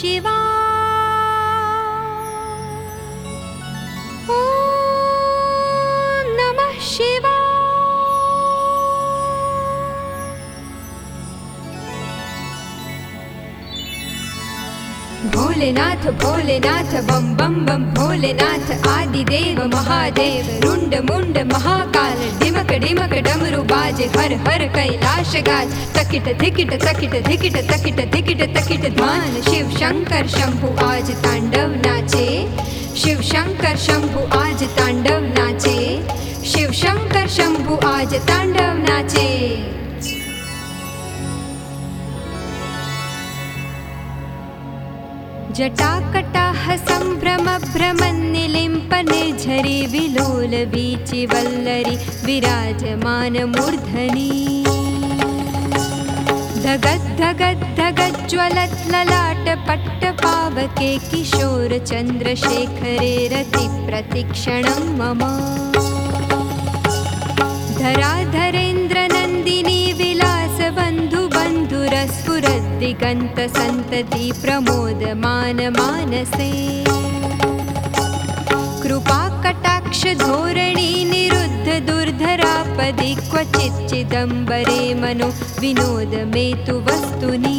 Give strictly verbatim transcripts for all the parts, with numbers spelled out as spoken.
ॐ नमः शिवाय। भोलेनाथ भोलेनाथ बम बम बम भोलेनाथ आदिदेव महादेव रुंड मुंड महाकाल डिमक डिमक डमरू बाज हर हर कैलाश गाज तकिट धिकिट तकिट धिकिट तकिट धिकिट तकिट ध्यान शिव शंकर शंभु आज तांडव नाचे शिव शंकर शंभु आज तांडव नाचे शिव शंकर शंभु आज तांडव नाचे। जटाकटाह संभ्रम भ्रमन्निलिम्प निर्झरी विलोल वीचि वल्लरी विराजमान मूर्धनि धगद् धगद् धगद् ज्वलत् ललाट पट्ट पावके किशोर चन्द्रशेखरे रति प्रतिक्षणं मम धराधरेन्द्र नन्दिनी विलास बन्धु बन्धुरस्फुरद्दिगन्त सन्तति प्रमोदमान मानसे कृपा कटाक्ष धोरणी निरुद्ध दुर्धरापदि क्वचित् चिदम्बरे मनो विनोद मे तु वस्तुनि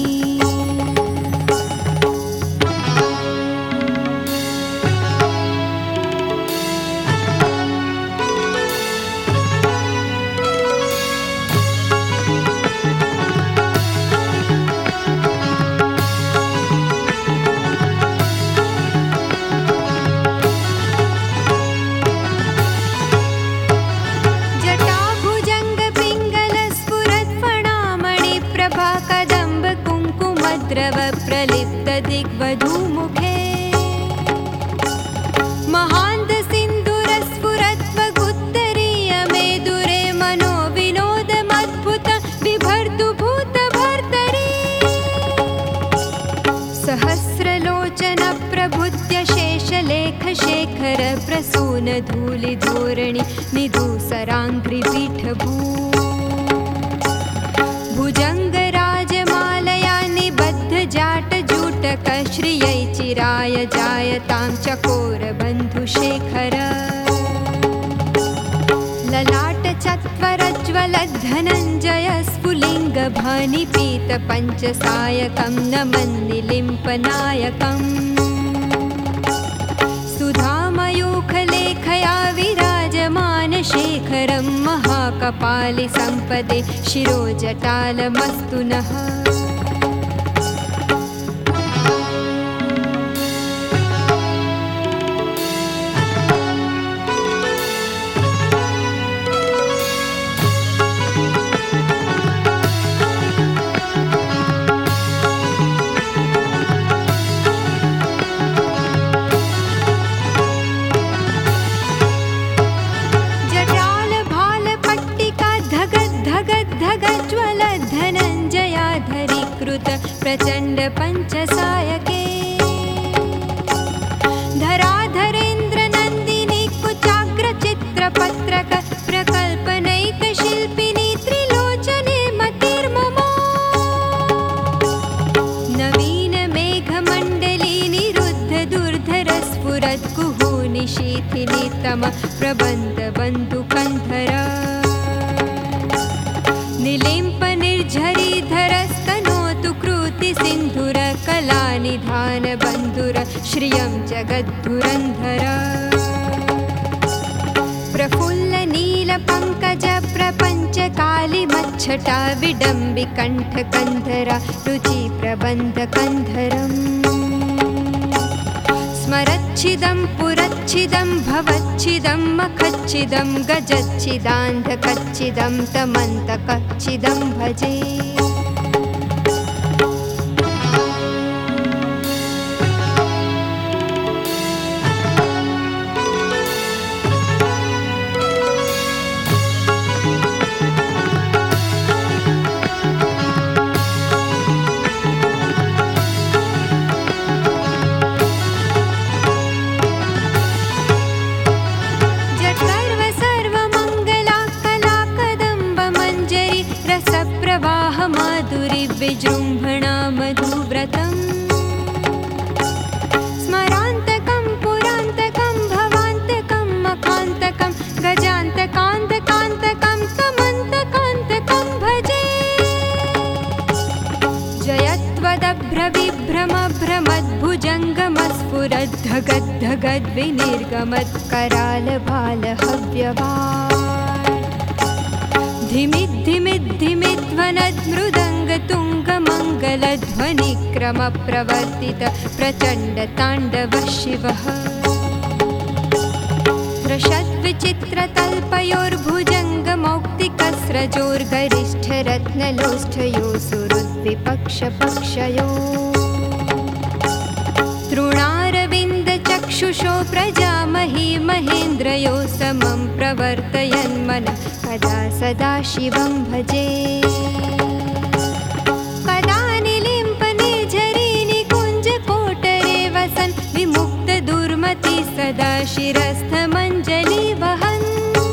प्रलिप्त दिग्वधूमुखे महान्त सिन्धुरस्फुरत्वगुत्तरीय मेदुरे मनो विनोदमद्भुत बिभर्तु भूत भर्तरी सहस्रलोचन प्रभुत्य शेषलेख शेखर प्रसून धूलि धोरणि निधूसराङ्घ्रि पीठभू भुजंग राजमालया निबद्ध जाट जूटक श्रियै चिराय जायतां चकोर बन्धुशेखर ललाट चत्वरज्वल धनञ्जय स्फुलिङ्ग भानिपीत पञ्चसायकं नमन्निलिम्पनायकम् सुधामयूखलेखया विराजमान शेखरं महाकपालि सम्पदे शिरोजटालमस्तु नः प्रचंड पंचसायके धराधरेन्द्र नंदिनी कुचाग्र चित्रपत्रक प्रकल्पनैक शिल्पिनी त्रिलोचने मतिर्मम नवीन मेघमण्डली निरुद्ध दुर्धर स्फुरत् कुहूनि शीथिनि तम प्रबन्ध बन्धुकन्धर निलिम्प निर्झरीधरस्तनोतु कृति सिन्धुर कलानिधान बन्धुर श्रियं जगद्धुरन्धर प्रफुल्ल नील पंकज प्रपंच काली मच्छटा विडम्बि कंठ कंधर रुचि प्रबंध कंधरम् स्मरच्छिदं पुरच्छिदं भवच्छिदं मखच्छिदं गजच्छिदान्धकच्छिदं तमन्तकच्छिदं भजे विजृम्भणा मधुव्रतम् बिभ्रमभ्रमद्भुजङ्गमस्फुरद्धगद्धगद्विनिर्गमत्करालबालहव्यवाट् धिमिद्धिमिद्धिमिध्वनद्मृदङ्गतुङ्गमङ्गलध्वनिक्रमप्रवर्तित प्रचण्डताण्डवः शिवः स्रशद्विचित्रतल्पयोर्भुजङ्गमौक्तिकस्रजोर्गरिष्ठरत्नलोष्ठयो सुहृद्विपक्षपक्षयो तृणारविन्दचक्षुषो प्रजामही महेन्द्रयो समं प्रवर्तयन्मनः कदा सदा शिवं भजे कदा निलिम्पनिर्झरीनिकुञ्जकोटरे वसन् विमुक्तदुर्मति सदा शिरस्थमञ्जलि वहन्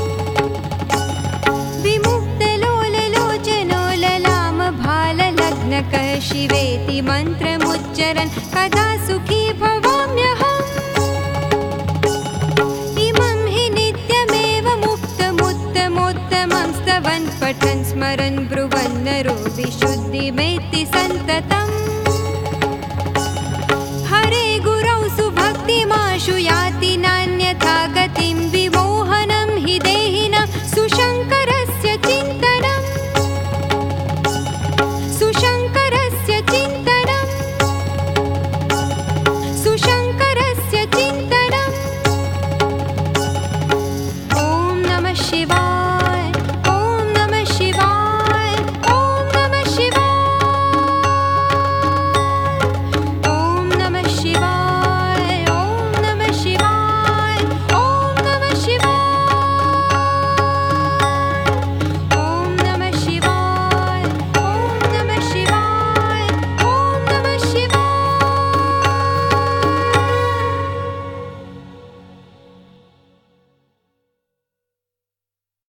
विमुक्तलोललोचनो ललामभाललग्नकः शिवेति मन्त्रमुच्चरन् कदा सुखी भवाम्यहम् इमं हि नित्यमेव मुक्तमुत्तमोत्तमं स्तवन् पठन् स्मरन् ब्रुवन् नरो विशुद्धिमेति सन्ततम्